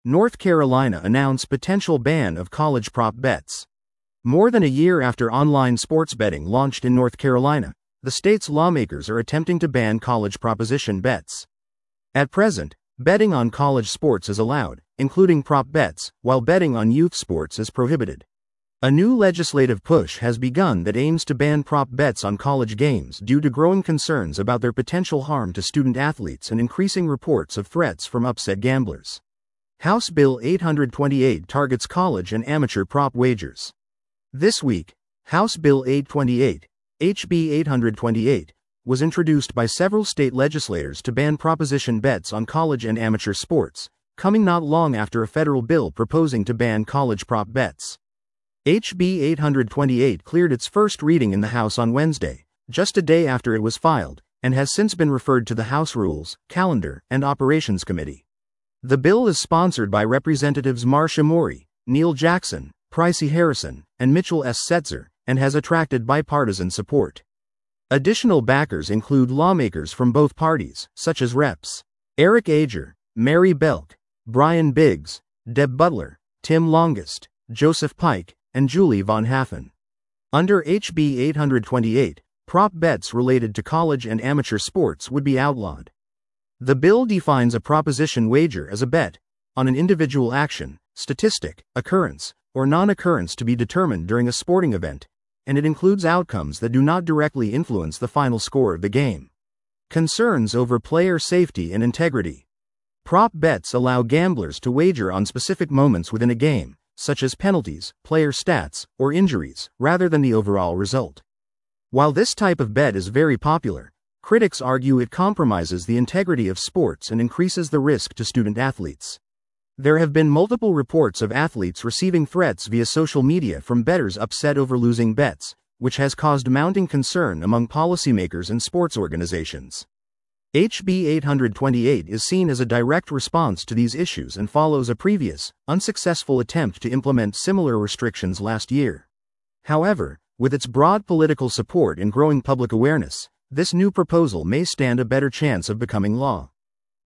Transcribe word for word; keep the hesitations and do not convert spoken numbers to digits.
North Carolina announced potential ban of college prop bets. More than a year after online sports betting launched in North Carolina, the state's lawmakers are attempting to ban college proposition bets. At present, betting on college sports is allowed, including prop bets, while betting on youth sports is prohibited. A new legislative push has begun that aims to ban prop bets on college games due to growing concerns about their potential harm to student athletes and increasing reports of threats from upset gamblers. House Bill eight twenty-eight targets college and amateur prop wagers. This week, House Bill eight twenty-eight, H B eight twenty-eight, was introduced by several state legislators to ban proposition bets on college and amateur sports, coming not long after a federal bill proposing to ban college prop bets. H B eight twenty-eight cleared its first reading in the House on Wednesday, just a day after it was filed, and has since been referred to the House Rules, Calendar, and Operations Committee. The bill is sponsored by Representatives Marcia Maury, Neil Jackson, Pricey Harrison, and Mitchell S. Setzer, and has attracted bipartisan support. Additional backers include lawmakers from both parties, such as Reps Eric Ager, Mary Belk, Brian Biggs, Deb Butler, Tim Longest, Joseph Pike, and Julie Von Haffen. Under H B eight twenty-eight, prop bets related to college and amateur sports would be outlawed. The bill defines a proposition wager as a bet on an individual action, statistic, occurrence, or non-occurrence to be determined during a sporting event, and it includes outcomes that do not directly influence the final score of the game. Concerns over player safety and integrity. Prop bets allow gamblers to wager on specific moments within a game, such as penalties, player stats, or injuries, rather than the overall result. While this type of bet is very popular, critics argue it compromises the integrity of sports and increases the risk to student athletes. There have been multiple reports of athletes receiving threats via social media from bettors upset over losing bets, which has caused mounting concern among policymakers and sports organizations. H B eight twenty-eight is seen as a direct response to these issues and follows a previous, unsuccessful attempt to implement similar restrictions last year. However, with its broad political support and growing public awareness, this new proposal may stand a better chance of becoming law.